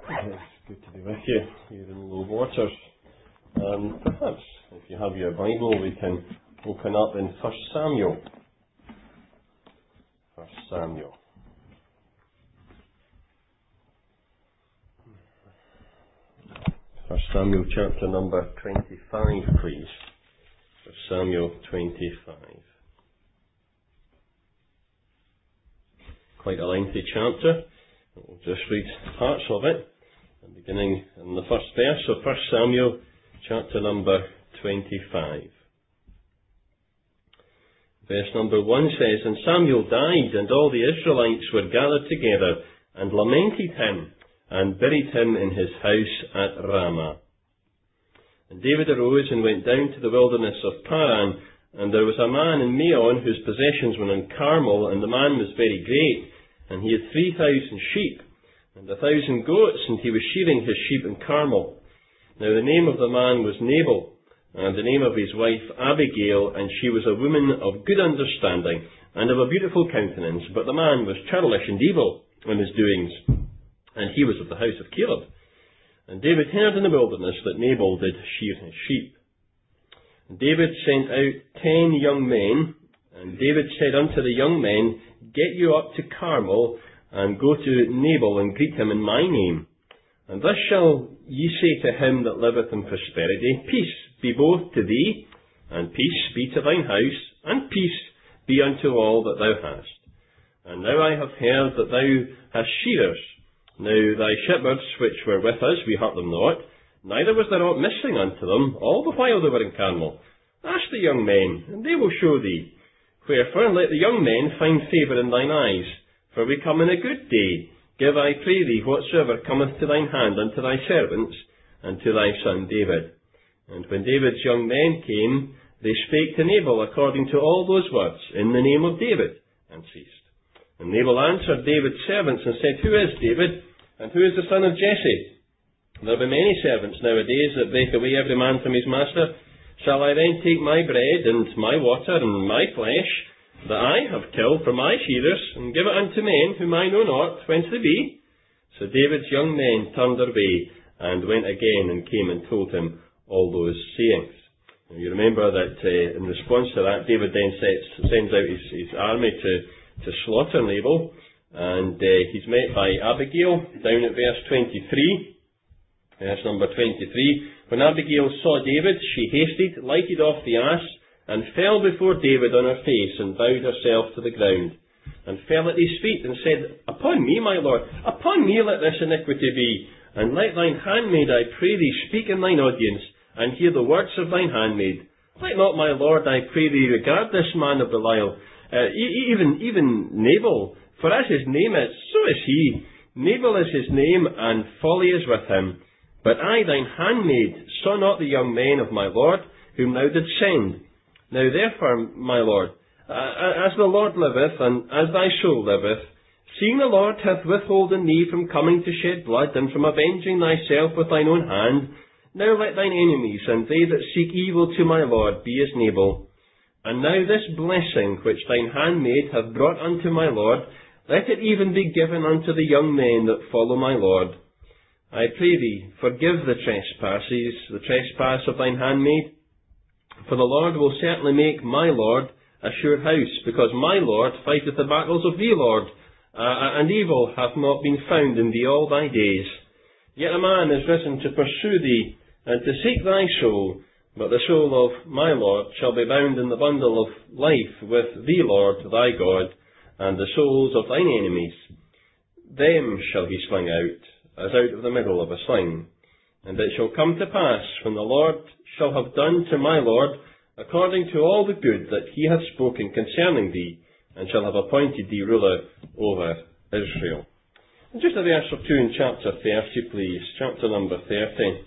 It's good to be with you here in Low Waters. Perhaps, if you have your Bible, we can open up in 1 Samuel. 1 Samuel. 1 Samuel chapter number 25, please. 1 Samuel 25. Quite a lengthy chapter. We'll just read parts of it, beginning in the first verse of 1 Samuel, chapter number 25. Verse number 1 says, "And Samuel died, and all the Israelites were gathered together, and lamented him, and buried him in his house at Ramah. And David arose and went down to the wilderness of Paran, and there was a man in Maon whose possessions were in Carmel, and the man was very great. And he had 3,000 sheep, and 1,000 goats, and he was shearing his sheep in Carmel. Now the name of the man was Nabal, and the name of his wife Abigail, and she was a woman of good understanding, and of a beautiful countenance. But the man was churlish and evil in his doings, and he was of the house of Caleb. And David heard in the wilderness that Nabal did shear his sheep. And David sent out 10 young men, and David said unto the young men, Get you up to Carmel, and go to Nabal, and greet him in my name. And thus shall ye say to him that liveth in prosperity, Peace be both to thee, and peace be to thine house, and peace be unto all that thou hast. And now I have heard that thou hast shearers. Now thy shepherds which were with us, we hurt them not, neither was there aught missing unto them, all the while they were in Carmel. Ask the young men, and they will show thee. Wherefore let the young men find favour in thine eyes, for we come in a good day. Give, I pray thee, whatsoever cometh to thine hand unto thy servants, and to thy son David. And when David's young men came, they spake to Nabal according to all those words, in the name of David, and ceased. And Nabal answered David's servants, and said, Who is David, and who is the son of Jesse? There be many servants nowadays that break away every man from his master. Shall I then take my bread, and my water, and my flesh, that I have killed for my shearers, and give it unto men whom I know not whence they be? So David's young men turned their way, and went again, and came and told him all those sayings. Now you remember that in response to that, David then sends out his army to slaughter Nabal, and he's met by Abigail, down at verse 23. Verse number 23. When Abigail saw David, she hasted, lighted off the ass, and fell before David on her face, and bowed herself to the ground, and fell at his feet, and said, Upon me, my lord, upon me let this iniquity be, and let thine handmaid, I pray thee, speak in thine audience, and hear the words of thine handmaid. Let not my lord, I pray thee, regard this man of Belial, even Nabal, for as his name is, so is he. Nabal is his name, and folly is with him. But I, thine handmaid, saw not the young men of my lord, whom thou didst send. Now therefore, my lord, as the Lord liveth, and as thy soul liveth, seeing the Lord hath withholden thee from coming to shed blood, and from avenging thyself with thine own hand, now let thine enemies, and they that seek evil to my lord, be as Nabal. And now this blessing which thine handmaid hath brought unto my lord, let it even be given unto the young men that follow my lord. I pray thee, forgive the trespass of thine handmaid, for the Lord will certainly make my Lord a sure house, because my Lord fighteth the battles of thee, Lord, and evil hath not been found in thee all thy days. Yet a man is risen to pursue thee, and to seek thy soul, but the soul of my Lord shall be bound in the bundle of life with thee, Lord, thy God, and the souls of thine enemies. Them shall he sling out, as out of the middle of a sling. And it shall come to pass, when the Lord shall have done to my Lord, according to all the good that he hath spoken concerning thee, and shall have appointed thee ruler over Israel. And just a verse or two in chapter 30, please. Chapter number 30.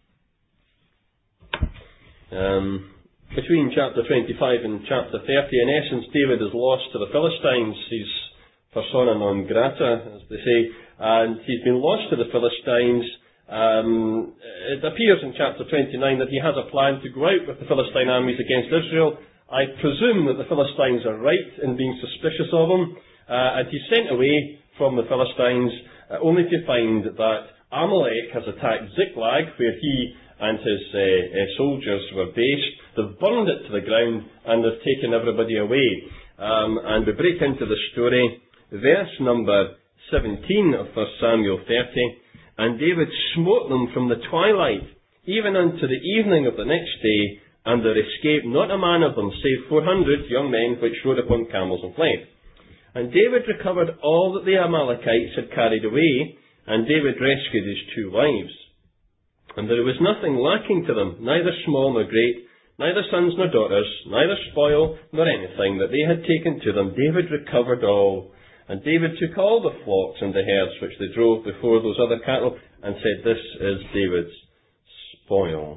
Between chapter 25 and chapter 30, in essence, David is lost to the Philistines. He's persona non grata, as they say, and he's been lost to the Philistines. It appears in chapter 29 that he has a plan to go out with the Philistine armies against Israel. I presume that the Philistines are right in being suspicious of him, and he's sent away from the Philistines only to find that Amalek has attacked Ziklag, where he and his soldiers were based. They've burned it to the ground, and they've taken everybody away. And we break into the story, verse number 17 of 1 Samuel 30. And David smote them from the twilight, even unto the evening of the next day, and there escaped not a man of them, save 400 young men which rode upon camels and fled. And David recovered all that the Amalekites had carried away, and David rescued his 2 wives. And there was nothing lacking to them, neither small nor great, neither sons nor daughters, neither spoil nor anything that they had taken to them. David recovered all. And David took all the flocks and the herds which they drove before those other cattle, and said, This is David's spoil.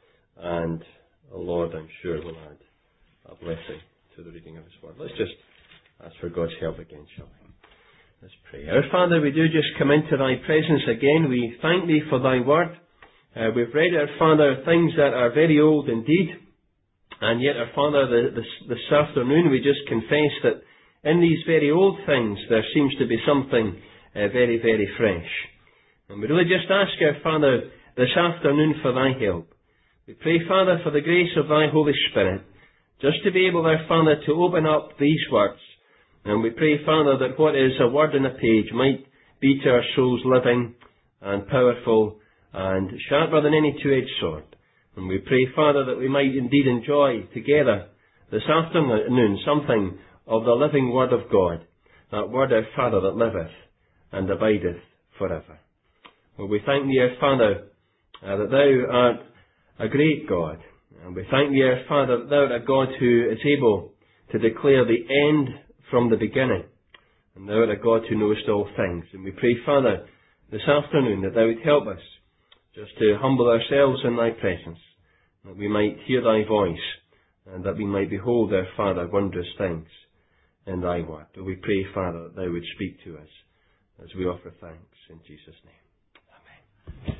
And the Lord, I'm sure, will add a blessing to the reading of His Word. Let's just ask for God's help again, shall we? Let's pray. Our Father, we do just come into Thy presence again. We thank Thee for Thy Word. We've read, our Father, things that are very old indeed. And yet, our Father, this afternoon we just confess that in these very old things there seems to be something very, very fresh. And we really just ask, our Father, this afternoon for Thy help. We pray, Father, for the grace of Thy Holy Spirit, just to be able, our Father, to open up these words. And we pray, Father, that what is a word on a page might be to our souls living and powerful and sharper than any two-edged sword. And we pray, Father, that we might indeed enjoy together this afternoon something of the living Word of God, that Word, our Father, that liveth and abideth forever. Well, we thank Thee, our Father, that Thou art a great God. And we thank Thee, our Father, that Thou art a God who is able to declare the end from the beginning. And Thou art a God who knowest all things. And we pray, Father, this afternoon that Thou would help us just to humble ourselves in Thy presence, that we might hear Thy voice, and that we might behold, our Father, wondrous things in Thy Word. And we pray, Father, that Thou would speak to us as we offer thanks in Jesus' name. Amen.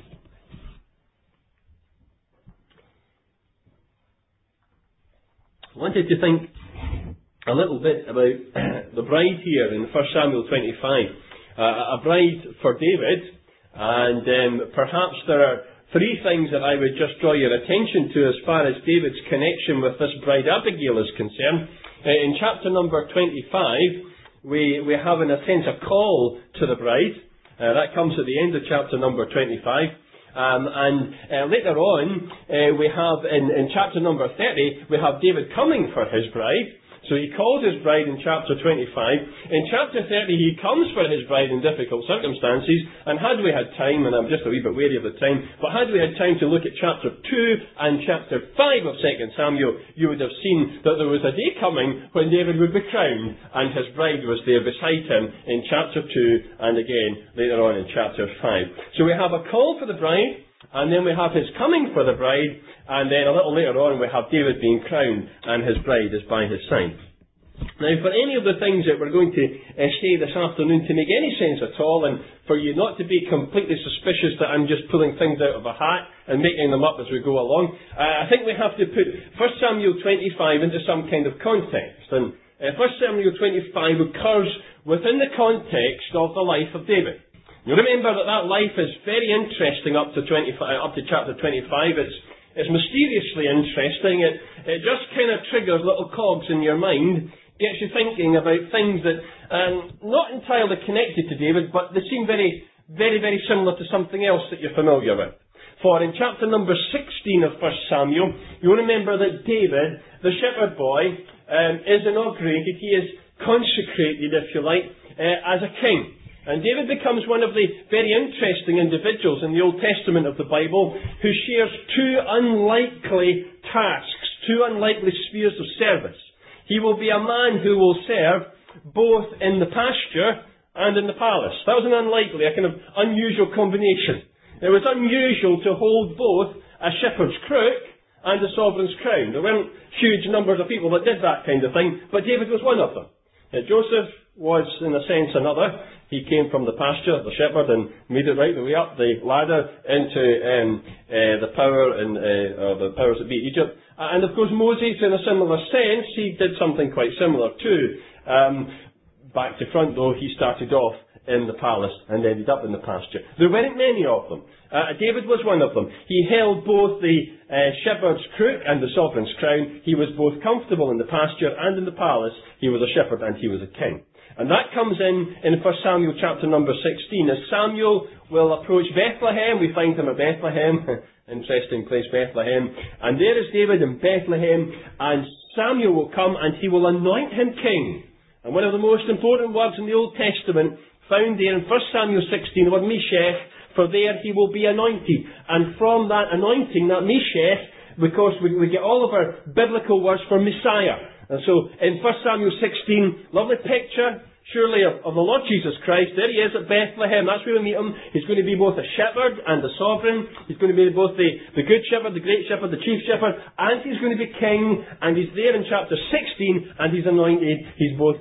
I wanted to think a little bit about the bride here in 1 Samuel 25. A bride for David. And perhaps there are 3 things that I would just draw your attention to as far as David's connection with this bride Abigail is concerned. In chapter number 25, we have in a sense a call to the bride. That comes at the end of chapter number 25. And later on, we have in chapter number 30, we have David coming for his bride. So he calls his bride in chapter 25. In chapter 30 he comes for his bride in difficult circumstances. And had we had time, and I'm just a wee bit wary of the time, but had we had time to look at chapter 2 and chapter 5 of 2 Samuel, you would have seen that there was a day coming when David would be crowned and his bride was there beside him in chapter 2 and again later on in chapter 5. So we have a call for the bride, and then we have his coming for the bride, and then a little later on we have David being crowned and his bride is by his side. Now, for any of the things that we're going to say this afternoon to make any sense at all, and for you not to be completely suspicious that I'm just pulling things out of a hat and making them up as we go along, I think we have to put 1 Samuel 25 into some kind of context. And 1 Samuel 25 occurs within the context of the life of David. You remember that life is very interesting up to chapter 25. It's mysteriously interesting. It just kind of triggers little cogs in your mind, gets you thinking about things that not entirely connected to David, but they seem very, very, very similar to something else that you're familiar with. For in chapter number 16 of 1 Samuel, you'll remember that David, the shepherd boy, is inaugurated. He is consecrated, if you like, as a king. And David becomes one of the very interesting individuals in the Old Testament of the Bible who shares 2 unlikely tasks, 2 unlikely spheres of service. He will be a man who will serve both in the pasture and in the palace. That was an unlikely, a kind of unusual combination. It was unusual to hold both a shepherd's crook and a sovereign's crown. There weren't huge numbers of people that did that kind of thing, but David was one of them. Joseph was, in a sense, another. He came from the pasture, the shepherd, and made it right the way up the ladder into the power and the powers that be Egypt. And of course Moses, in a similar sense, he did something quite similar too. Back to front though, he started off in the palace and ended up in the pasture. There weren't many of them. David was one of them. He held both the shepherd's crook and the sovereign's crown. He was both comfortable in the pasture and in the palace. He was a shepherd and he was a king. And that comes in 1 Samuel chapter number 16. As Samuel will approach Bethlehem, we find him at Bethlehem. Interesting place, Bethlehem. And there is David in Bethlehem, and Samuel will come and he will anoint him king. And one of the most important words in the Old Testament, found there in 1 Samuel 16, the word Meshech, for there he will be anointed. And from that anointing, that Meshech, because we get all of our biblical words for Messiah. And so in 1 Samuel 16, lovely picture, surely of the Lord Jesus Christ. There he is at Bethlehem. That's where we meet him. He's going to be both a shepherd and a sovereign. He's going to be both the good shepherd, the great shepherd, the chief shepherd, and he's going to be king. And he's there in chapter 16, and he's anointed. He's both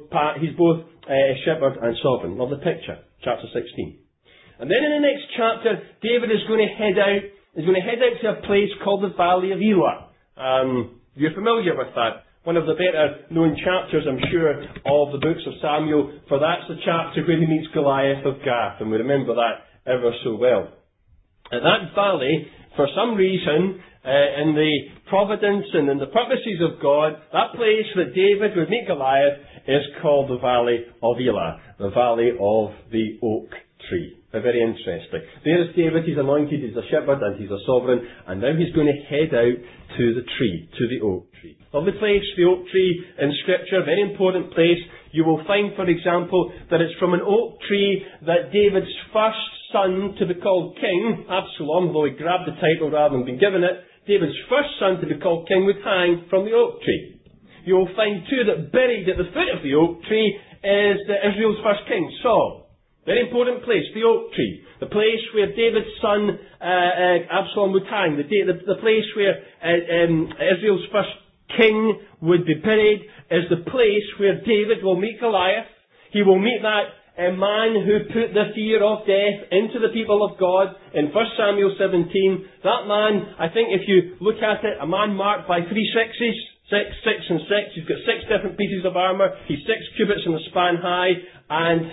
shepherd and sovereign. Lovely picture, chapter 16. And then in the next chapter, David is going to head out. He's going to head out to a place called the Valley of Elah. You're familiar with that. One of the better known chapters, I'm sure, of the books of Samuel, for that's the chapter where he meets Goliath of Gath, and we remember that ever so well. At that valley, for some reason, in the providence and in the purposes of God, that place that David would meet Goliath is called the Valley of Elah, the Valley of the Oak Tree. Very interesting. There's David, he's anointed, he's a shepherd and he's a sovereign, and now he's going to head out to the tree, to the oak tree. Lovely place, the oak tree in Scripture, very important place. You will find, for example, that it's from an oak tree that David's first son to be called king, Absalom, though he grabbed the title rather than been given it, David's first son to be called king would hang from the oak tree. You will find too that buried at the foot of the oak tree is Israel's first king, Saul. Very important place, the oak tree. The place where David's son Absalom would hang. The place where Israel's first king would be buried is the place where David will meet Goliath. He will meet that man who put the fear of death into the people of God in 1 Samuel 17. That man, I think if you look at it, a man marked by 3 sixes. 6, 6 and 6. He's got 6 different pieces of armour. He's 6 cubits in the span high, and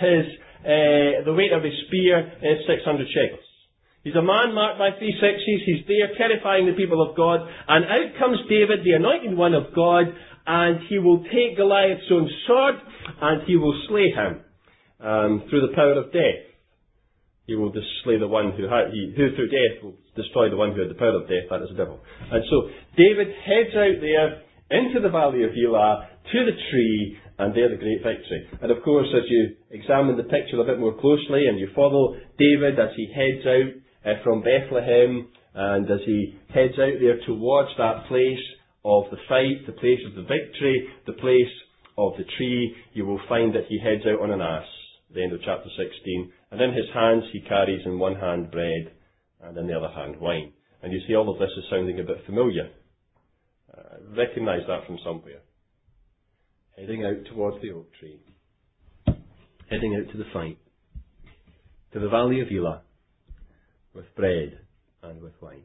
the weight of his spear is 600 shekels. He's a man marked by 3 sixes. He's there terrifying the people of God. And out comes David, the anointed one of God, and he will take Goliath's own sword and he will slay him through the power of death. He will just slay the one who through death will destroy the one who had the power of death, that is the devil. And so David heads out there into the Valley of Elah, to the tree, and there the great victory. And of course, as you examine the picture a bit more closely and you follow David as he heads out from Bethlehem, and as he heads out there towards that place of the fight, the place of the victory, the place of the tree, you will find that he heads out on an ass, at the end of chapter 16. And in his hands he carries in one hand bread, and in the other hand wine. And you see all of this is sounding a bit familiar. Recognise that from somewhere. Heading out towards the oak tree. Heading out to the fight. To the Valley of Elah. With bread and with wine.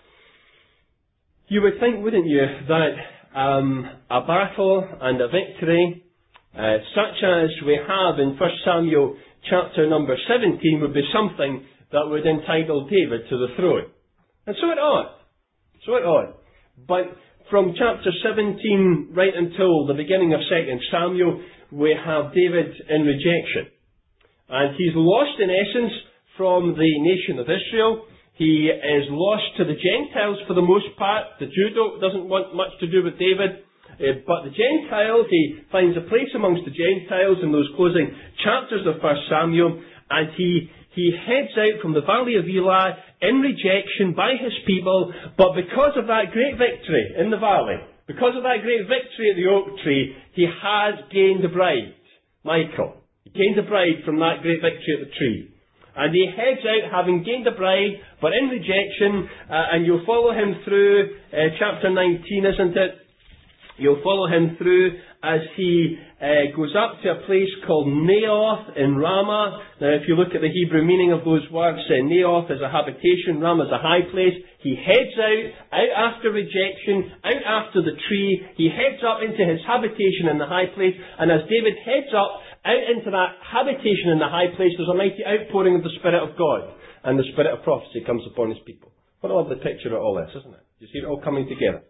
You would think, wouldn't you, that a battle and a victory such as we have in 1 Samuel chapter number 17 would be something that would entitle David to the throne. And so it ought. So it ought. But from chapter 17 right until the beginning of 2 Samuel, we have David in rejection. And he's lost, in essence, from the nation of Israel. He is lost to the Gentiles for the most part. The Jew doesn't want much to do with David. But the Gentiles, he finds a place amongst the Gentiles in those closing chapters of 1 Samuel. And he heads out from the Valley of Elah in rejection by his people, but because of that great victory in the valley, because of that great victory at the oak tree, he has gained a bride, Michal. He gained a bride from that great victory at the tree. And he heads out having gained a bride, but in rejection, and you'll follow him through chapter 19, isn't it? You'll follow him through as he goes up to a place called Naoth in Ramah. Now, if you look at the Hebrew meaning of those words, Naoth is a habitation, Ramah is a high place. He heads out after rejection, out after the tree. He heads up into his habitation in the high place. And as David heads up out into that habitation in the high place, there's a mighty outpouring of the Spirit of God. And the Spirit of prophecy comes upon his people. What a lovely picture of all this, isn't it? You see it all coming together.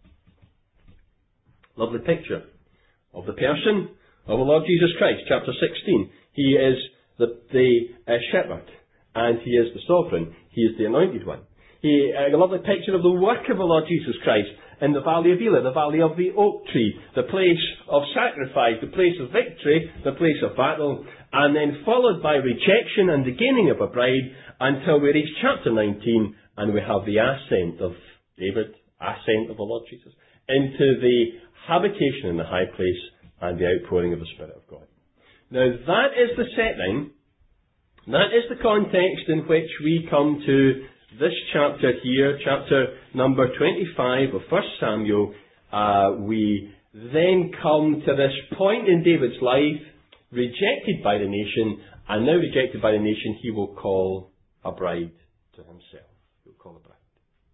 Lovely picture of the person of the Lord Jesus Christ, chapter 16. He is the shepherd, and he is the sovereign. He is the anointed one. A lovely picture of the work of the Lord Jesus Christ in the valley of Elah, the valley of the oak tree, the place of sacrifice, the place of victory, the place of battle, and then followed by rejection and the gaining of a bride until we reach chapter 19, and we have the ascent of David, ascent of the Lord Jesus, into the habitation in the high place and the outpouring of the Spirit of God. Now that is the setting, that is the context in which we come to this chapter here, chapter number 25 of 1 Samuel. We then come to this point in David's life, rejected by the nation, and now rejected by the nation, he will call a bride to himself. He will call a bride.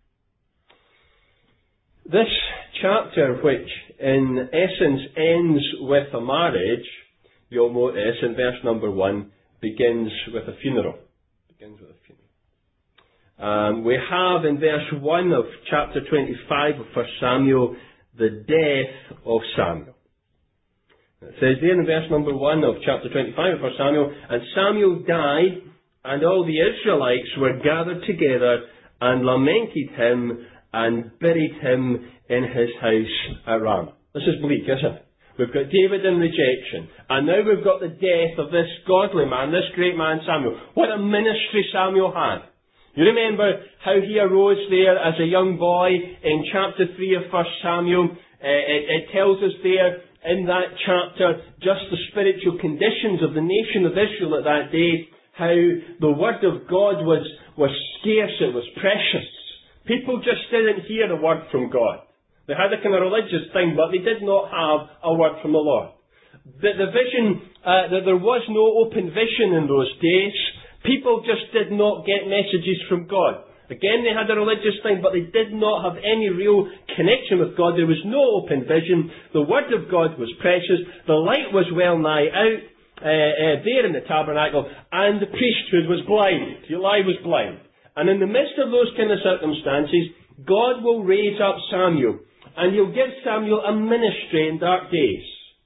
This chapter, which in essence ends with a marriage, you'll notice in verse number 1, begins with a funeral. We have in verse 1 of chapter 25 of 1 Samuel, the death of Samuel. It says there in verse number 1 of chapter 25 of 1 Samuel, and Samuel died, and all the Israelites were gathered together and lamented him and buried him in his house at Ramah. This is bleak, isn't it? We've got David in rejection, and now we've got the death of this godly man, this great man Samuel. What a ministry Samuel had. You remember how he arose there as a young boy in chapter 3 of 1 Samuel. It tells us there in that chapter just the spiritual conditions of the nation of Israel at that day, how the word of God was scarce, it was precious. People just didn't hear a word from God. They had a kind of religious thing, but they did not have a word from the Lord. The vision, that there was no open vision in those days. People just did not get messages from God. Again, they had a religious thing, but they did not have any real connection with God. There was no open vision. The Word of God was precious. The light was well nigh out there in the tabernacle, and the priesthood was blind. Eli was blind. And in the midst of those kind of circumstances, God will raise up Samuel, and he'll give Samuel a ministry in dark days.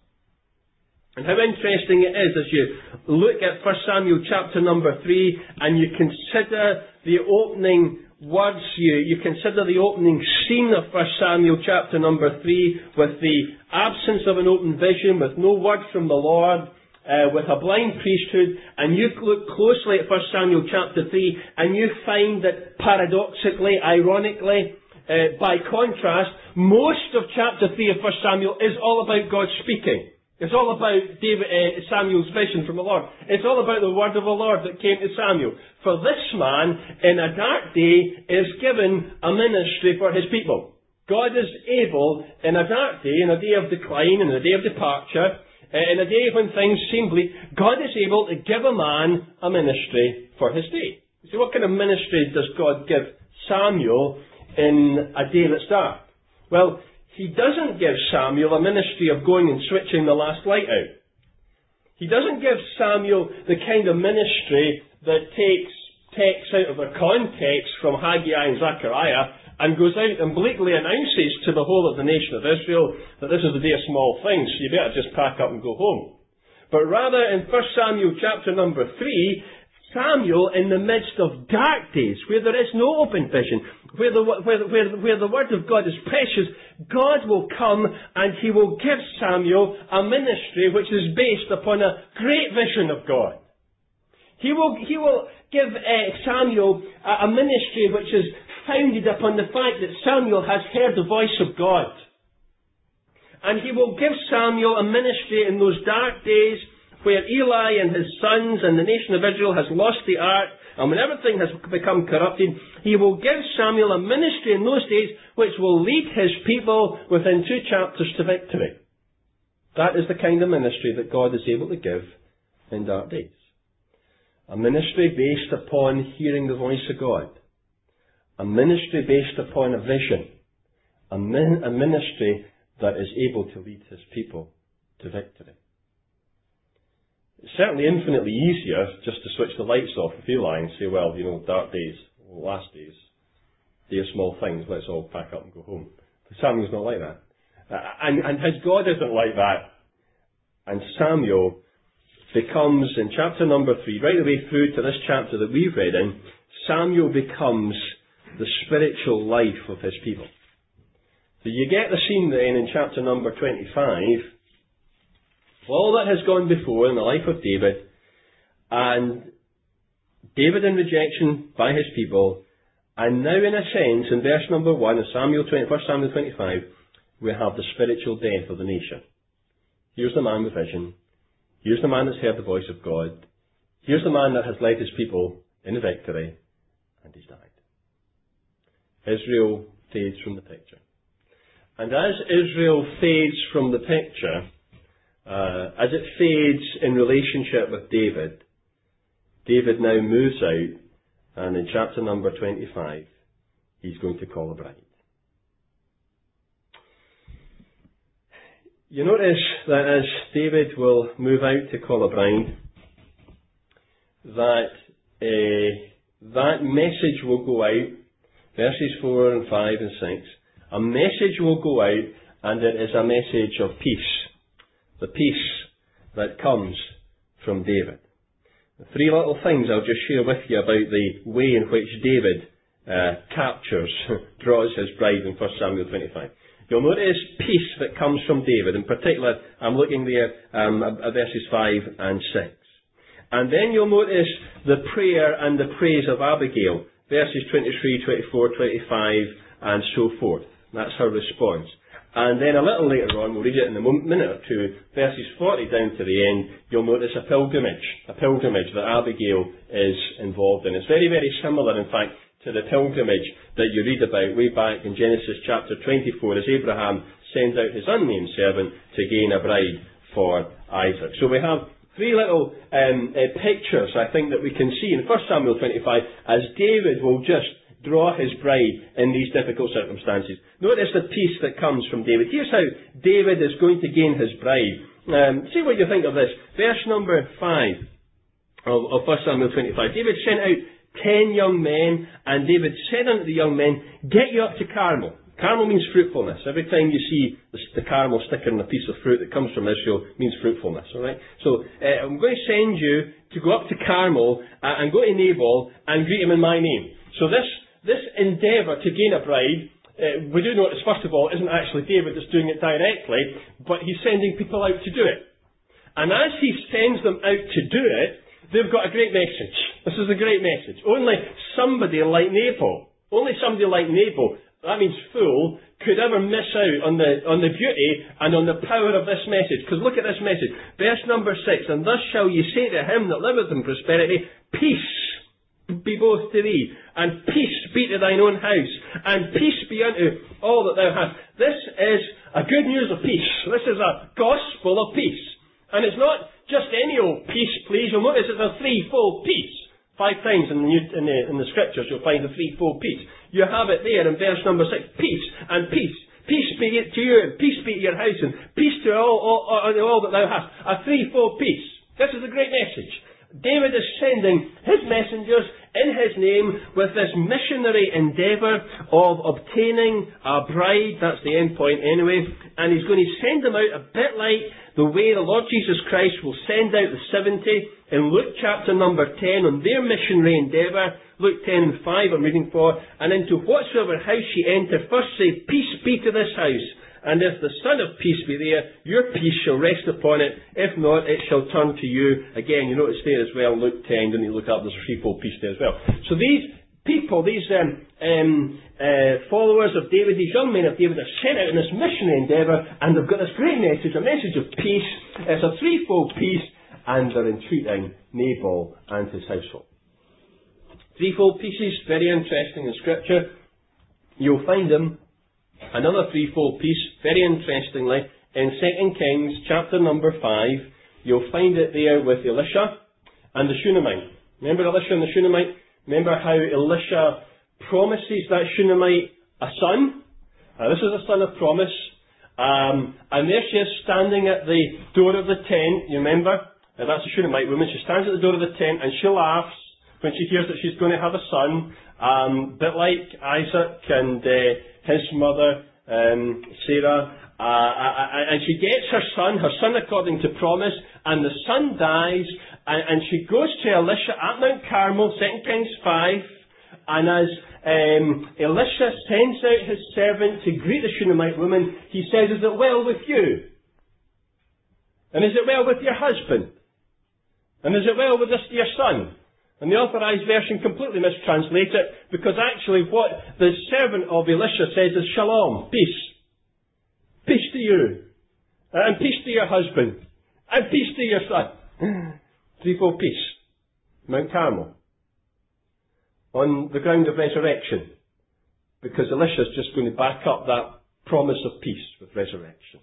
And how interesting it is as you look at 1 Samuel chapter number 3 and you consider the opening words, you consider the opening scene of 1 Samuel chapter number 3 with the absence of an open vision, with no word from the Lord, with a blind priesthood, and you look closely at 1 Samuel chapter 3 and you find that paradoxically, ironically, by contrast, most of chapter 3 of 1 Samuel is all about God speaking. It's all about Samuel's vision from the Lord. It's all about the word of the Lord that came to Samuel. For this man, in a dark day, is given a ministry for his people. God is able, in a dark day, in a day of decline, in a day of departure, in a day when things seem bleak, God is able to give a man a ministry for his day. You see, what kind of ministry does God give Samuel in a day that's dark? Well, he doesn't give Samuel a ministry of going and switching the last light out. He doesn't give Samuel the kind of ministry that takes texts out of their context from Haggai and Zechariah and goes out and bleakly announces to the whole of the nation of Israel that this is the day of small things, so you better just pack up and go home. But rather, in 1 Samuel chapter number 3, Samuel, in the midst of dark days, where there is no open vision, where the word of God is precious, God will come and he will give Samuel a ministry which is based upon a great vision of God. He will give Samuel a ministry which is founded upon the fact that Samuel has heard the voice of God. And he will give Samuel a ministry in those dark days where Eli and his sons and the nation of Israel has lost the ark, and when everything has become corrupted, he will give Samuel a ministry in those days which will lead his people within 2 chapters to victory. That is the kind of ministry that God is able to give in dark days. A ministry based upon hearing the voice of God. A ministry based upon a vision. A ministry that is able to lead his people to victory. It's certainly infinitely easier just to switch the lights off with Eli and say, well, dark days, last days, dear small things, let's all pack up and go home. But Samuel's not like that. And his God isn't like that. And Samuel becomes, in chapter number 3, right the way through to this chapter that we've read in, Samuel becomes the spiritual life of his people. So you get the scene then in chapter number 25, all that has gone before in the life of David, and David in rejection by his people, and now in a sense, in verse number 1 of 1 Samuel 25, we have the spiritual death of the nation. Here's the man with vision. Here's the man that's heard the voice of God. Here's the man that has led his people in victory, and he's died. Israel fades from the picture. And as Israel fades from the picture, as it fades in relationship with David, David now moves out, and in chapter number 25, he's going to call a bride. You notice that as David will move out to call a bride, that message will go out, verses 4 and 5 and 6. A message will go out, and it is a message of peace. The peace that comes from David. The 3 little things I'll just share with you about the way in which David draws his bride in 1 Samuel 25. You'll notice peace that comes from David. In particular, I'm looking there at verses 5 and 6. And then you'll notice the prayer and the praise of Abigail, verses 23, 24, 25, and so forth. That's her response. And then a little later on, we'll read it in a minute or two, verses 40 down to the end, you'll notice a pilgrimage that Abigail is involved in. It's very, very similar, in fact, to the pilgrimage that you read about way back in Genesis chapter 24, as Abraham sends out his unnamed servant to gain a bride for Isaac. So we have 3 little pictures, I think, that we can see in 1 Samuel 25, as David will just draw his bride in these difficult circumstances. Notice the peace that comes from David. Here's how David is going to gain his bride. See what you think of this. Verse number 5 of 1 Samuel 25. David sent out 10 young men, and David said unto the young men, get you up to Carmel. Carmel means fruitfulness. Every time you see the Carmel sticker on a piece of fruit that comes from Israel, it means fruitfulness. Alright? So, I'm going to send you to go up to Carmel and go to Nabal and greet him in my name. So this endeavour to gain a bride, we do notice, first of all, it isn't actually David that's doing it directly, but he's sending people out to do it. And as he sends them out to do it, they've got a great message. This is a great message. Only somebody like Nabal, that means fool, could ever miss out on the beauty and on the power of this message. Because look at this message. Verse number 6, and thus shall you say to him that liveth in prosperity, peace be both to thee, and peace be to thine own house, and peace be unto all that thou hast. This is a good news of peace. This is a gospel of peace. And it's not just any old peace, please. You'll notice it's a threefold peace. 5 times in the scriptures you'll find the threefold peace. You have it there in verse number 6. Peace and peace. Peace be to you, and peace be to your house, and peace to all that thou hast. A threefold peace. This is a great message. David is sending his messengers in his name with this missionary endeavour of obtaining a bride. That's the end point anyway. And he's going to send them out a bit like the way the Lord Jesus Christ will send out the 70 in Luke chapter number 10 on their missionary endeavour. Luke 10 and 5 I'm reading for. And into whatsoever house ye enter, first say, peace be to this house. And if the Son of Peace be there, your peace shall rest upon it. If not, it shall turn to you. Again, you notice there as well, Luke 10, didn't you look up, there's a threefold peace there as well. So these people, these followers of David, these young men of David, are sent out in this missionary endeavour, and they've got this great message, a message of peace. It's a threefold peace, and they're entreating Nabal and his household. Threefold pieces, very interesting in Scripture. You'll find them, another threefold piece, very interestingly, in 2 Kings chapter number 5. You'll find it there with Elisha and the Shunammite. Remember Elisha and the Shunammite? Remember how Elisha promises that Shunammite a son? This is a son of promise. And there she is standing at the door of the tent, you remember? That's a Shunammite woman. She stands at the door of the tent and she laughs when she hears that she's going to have a son. A bit like Isaac and his mother, Sarah. And she gets her son according to promise, and the son dies, and she goes to Elisha at Mount Carmel, 2 Kings 5, and as Elisha sends out his servant to greet the Shunammite woman, he says, "Is it well with you? And is it well with your husband? And is it well with your son?" And the Authorized Version completely mistranslates it, because actually what the servant of Elisha says is shalom, peace. Peace to you. And peace to your husband. And peace to your son. Threefold peace. Mount Carmel. On the ground of resurrection. Because Elisha's just going to back up that promise of peace with resurrection.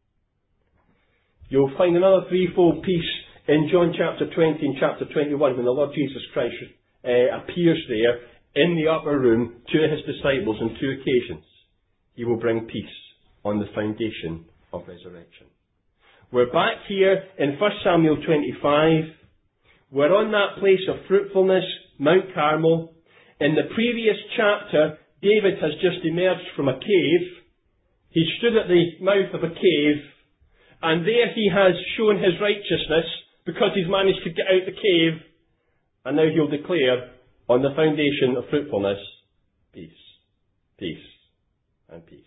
You'll find another threefold peace in John chapter 20 and chapter 21, when the Lord Jesus Christ appears there in the upper room to his disciples on 2 occasions. He will bring peace on the foundation of resurrection. We're back here in 1 Samuel 25. We're on that place of fruitfulness, Mount Carmel. In the previous chapter, David has just emerged from a cave. He stood at the mouth of a cave, and there he has shown his righteousness, because he's managed to get out the cave, and now he'll declare, on the foundation of fruitfulness, peace, peace, and peace.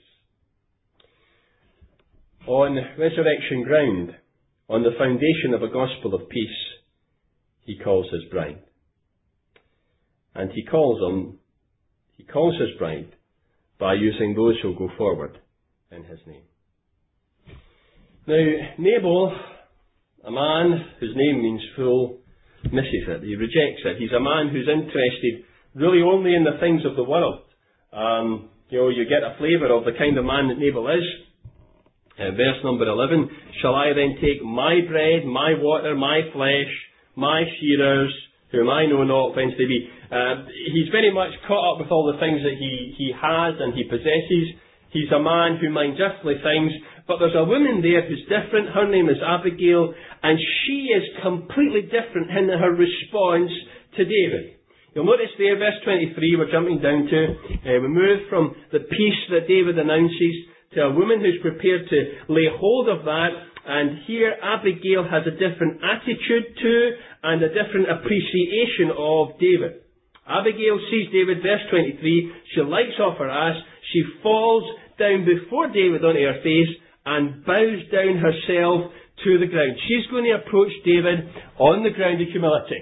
On resurrection ground, on the foundation of a gospel of peace, he calls his bride. And he calls his bride by using those who'll go forward in his name. Now, Nabal, a man whose name means fool, misses it. He rejects it. He's a man who's interested really only in the things of the world. You get a flavour of the kind of man that Nabal is. Verse number 11, "Shall I then take my bread, my water, my flesh, my shearers, whom I know not whence they be?" He's very much caught up with all the things that he has and he possesses. He's a man who minds earthly things. But there's a woman there who's different. Her name is Abigail, and she is completely different in her response to David. You'll notice there, verse 23, we're jumping down to, we move from the peace that David announces to a woman who's prepared to lay hold of that, and here Abigail has a different attitude to and a different appreciation of David. Abigail sees David, verse 23, she lights off her ass, she falls down before David on her face, and bows down herself to the ground. She's going to approach David on the ground of humility.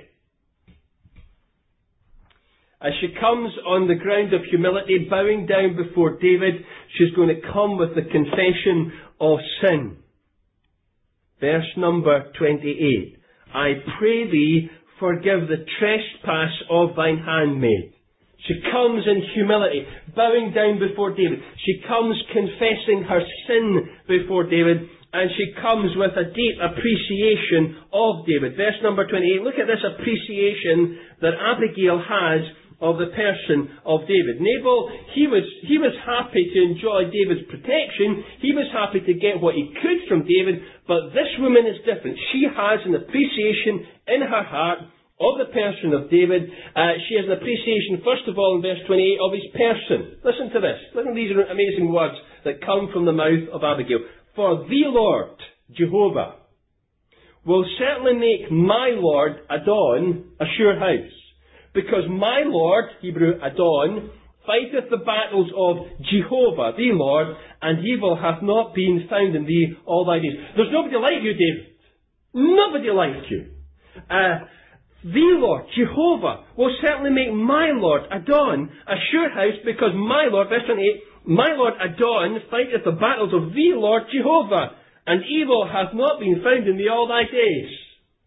As she comes on the ground of humility, bowing down before David, she's going to come with the confession of sin. Verse number 28. "I pray thee, forgive the trespass of thine handmaid." She comes in humility, bowing down before David. She comes confessing her sin before David, and she comes with a deep appreciation of David. Verse number 28, look at this appreciation that Abigail has of the person of David. Nabal, he was happy to enjoy David's protection. He was happy to get what he could from David, but this woman is different. She has an appreciation in her heart of the person of David. She has an appreciation, first of all, in verse 28, of his person. Listen to this. Listen to these amazing words that come from the mouth of Abigail. "For the Lord, Jehovah, will certainly make my Lord Adon a sure house. Because my Lord," Hebrew Adon, "fighteth the battles of Jehovah, the Lord, and evil hath not been found in thee all thy days." There's nobody like you, David. Nobody like you. The Lord, Jehovah, will certainly make my Lord Adon a sure house, because my Lord, verse 28, "my Lord Adon fighteth the battles of the Lord Jehovah, and evil hath not been found in thee all thy days."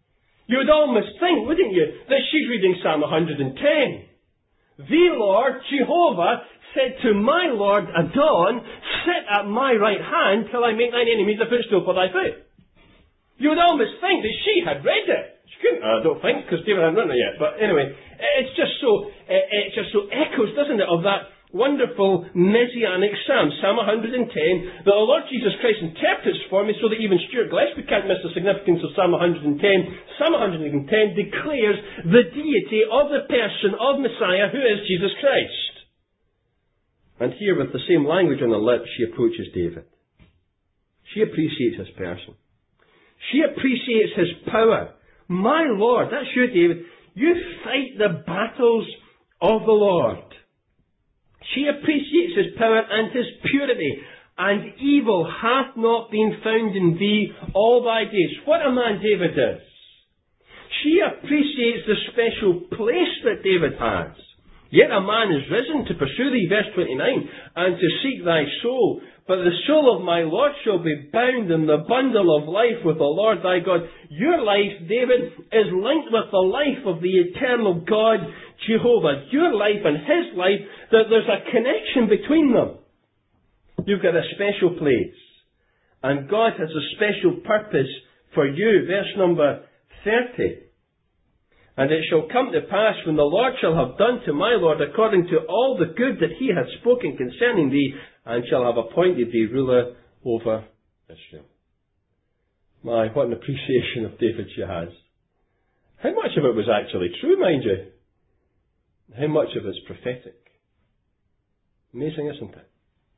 You would almost think, wouldn't you, that she's reading Psalm 110. The Lord, Jehovah, said to my Lord Adon, sit at my right hand till I make thine enemies a footstool for thy foot. You would almost think that she had read it. She couldn't, I don't think, because David hadn't written it yet. But anyway, it just so echoes, doesn't it, of that wonderful Messianic psalm, Psalm 110, that the Lord Jesus Christ interprets for me so that even Stuart Gillespie can't miss the significance of Psalm 110. Psalm 110 declares the deity of the person of Messiah, who is Jesus Christ. And here, with the same language on her lips, she approaches David. She appreciates his person. She appreciates his power. My Lord, that's you, David. You fight the battles of the Lord. She appreciates his power and his purity. And evil hath not been found in thee all thy days. What a man David is. She appreciates the special place that David has. Yet a man is risen to pursue thee, verse 29, and to seek thy soul. But the soul of my Lord shall be bound in the bundle of life with the Lord thy God. Your life, David, is linked with the life of the eternal God, Jehovah. Your life and his life, that there's a connection between them. You've got a special place. And God has a special purpose for you. Verse number 30. And it shall come to pass, when the Lord shall have done to my Lord according to all the good that he hath spoken concerning thee, and shall have appointed thee ruler over Israel. My, what an appreciation of David she has. How much of it was actually true, mind you? How much of it's prophetic? Amazing, isn't it?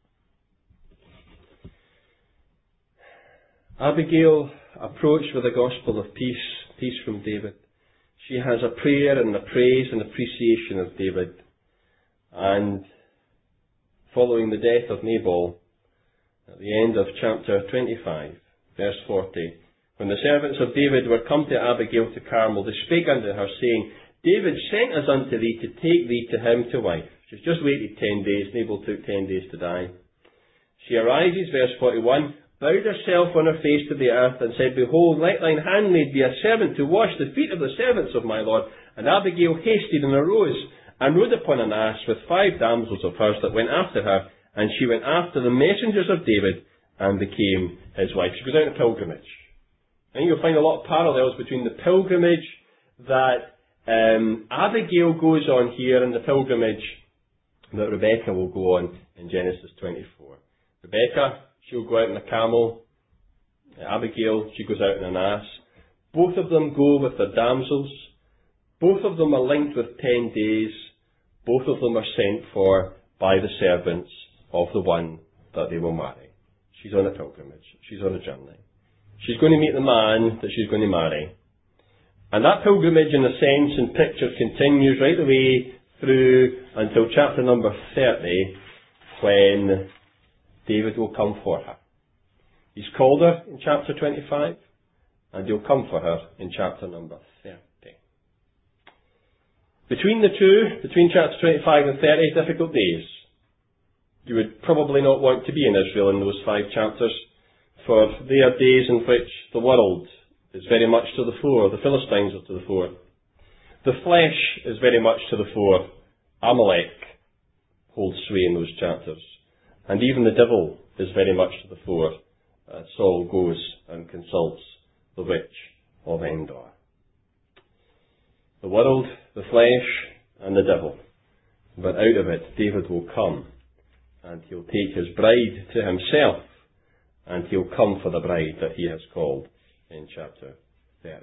Abigail approached with the gospel of peace, peace from David. She has a prayer and a praise and appreciation of David. And following the death of Nabal, at the end of chapter 25, verse 40, when the servants of David were come to Abigail to Carmel, they spake unto her, saying, David sent us unto thee to take thee to him to wife. She's just waited 10 days. Nabal took 10 days to die. She arises, verse 41, bowed herself on her face to the earth, and said, Behold, let thine handmaid be a servant to wash the feet of the servants of my Lord. And Abigail hasted and arose, and rode upon an ass with 5 damsels of hers that went after her, and she went after the messengers of David, and became his wife. She goes out on a pilgrimage. I think you'll find a lot of parallels between the pilgrimage that Abigail goes on here and the pilgrimage that Rebecca will go on in Genesis 24. Rebecca, she'll go out on a camel. Abigail, she goes out on an ass. Both of them go with their damsels. Both of them are linked with 10 days. Both of them are sent for by the servants of the one that they will marry. She's on a pilgrimage. She's on a journey. She's going to meet the man that she's going to marry. And that pilgrimage, in a sense and picture, continues right the way through until chapter number 30, when David will come for her. He's called her in chapter 25, and he'll come for her in chapter number 30. Between the two, between chapter 25 and 30, difficult days. You would probably not want to be in Israel in those 5 chapters, for they are days in which the world is very much to the fore. The Philistines are to the fore. The flesh is very much to the fore. Amalek holds sway in those chapters. And even the devil is very much to the fore. Saul goes and consults the witch of Endor. The world, the flesh, and the devil. But out of it, David will come, and he'll take his bride to himself, and he'll come for the bride that he has called in chapter 30.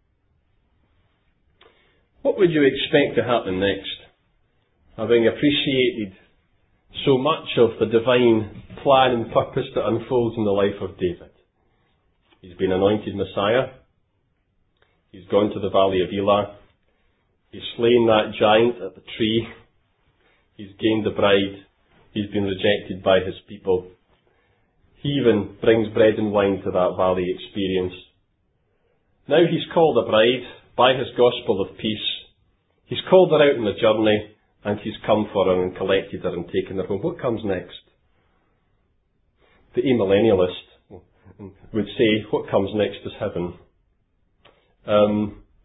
What would you expect to happen next? Having appreciated so much of the divine plan and purpose that unfolds in the life of David. He's been anointed Messiah. He's gone to the valley of Elah. He's slain that giant at the tree. He's gained the bride. He's been rejected by his people. He even brings bread and wine to that valley experience. Now he's called a bride by his gospel of peace. He's called her out on the journey, and he's come for her and collected her and taken her home. What comes next? The amillennialist would say, what comes next is heaven.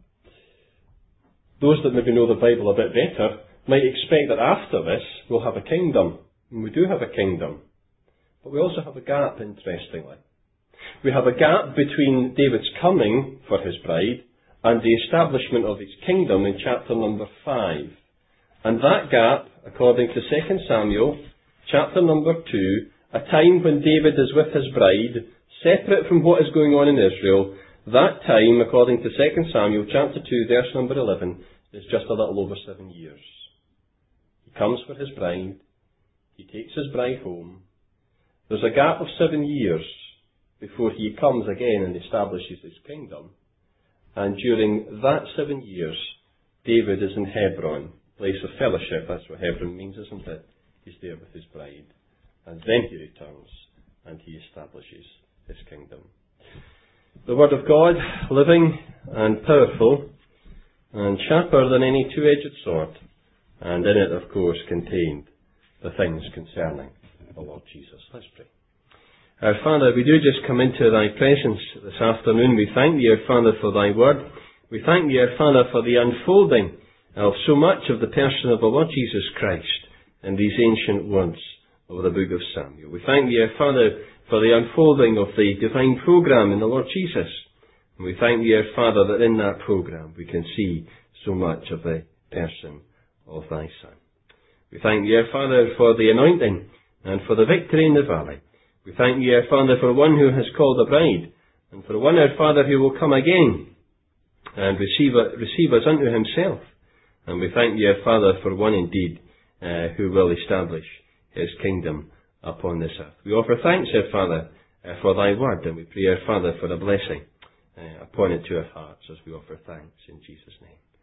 those that maybe know the Bible a bit better might expect that after this we'll have a kingdom. And we do have a kingdom. But we also have a gap, interestingly. We have a gap between David's coming for his bride and the establishment of his kingdom in chapter number 5. And that gap, according to 2 Samuel, chapter number 2, a time when David is with his bride, separate from what is going on in Israel, that time, according to 2 Samuel chapter 2, verse number 11, is just a little over 7 years. He comes for his bride. He takes his bride home. There's a gap of 7 years before he comes again and establishes his kingdom. And during that 7 years, David is in Hebron, place of fellowship. That's what Hebron means, isn't it? He's there with his bride. And then he returns and he establishes his kingdom. The Word of God, living and powerful and sharper than any two-edged sword, and in it, of course, contained the things concerning the Lord Jesus. Let's pray. Our Father, we do just come into thy presence this afternoon. We thank thee, our Father, for thy word. We thank thee, our Father, for the unfolding of so much of the person of the Lord Jesus Christ in these ancient words of the book of Samuel. We thank thee, our Father, for the unfolding of the divine program in the Lord Jesus. And we thank thee, our Father, that in that program we can see so much of the person of thy Son. We thank thee, our Father, for the anointing and for the victory in the valley. We thank thee, our Father, for one who has called a bride, and for one, our Father, who will come again and receive us unto himself. And we thank thee, our Father, for one indeed who will establish his kingdom upon this earth. We offer thanks, our Father, for thy word, and we pray, our Father, for a blessing upon it to our hearts as we offer thanks in Jesus' name.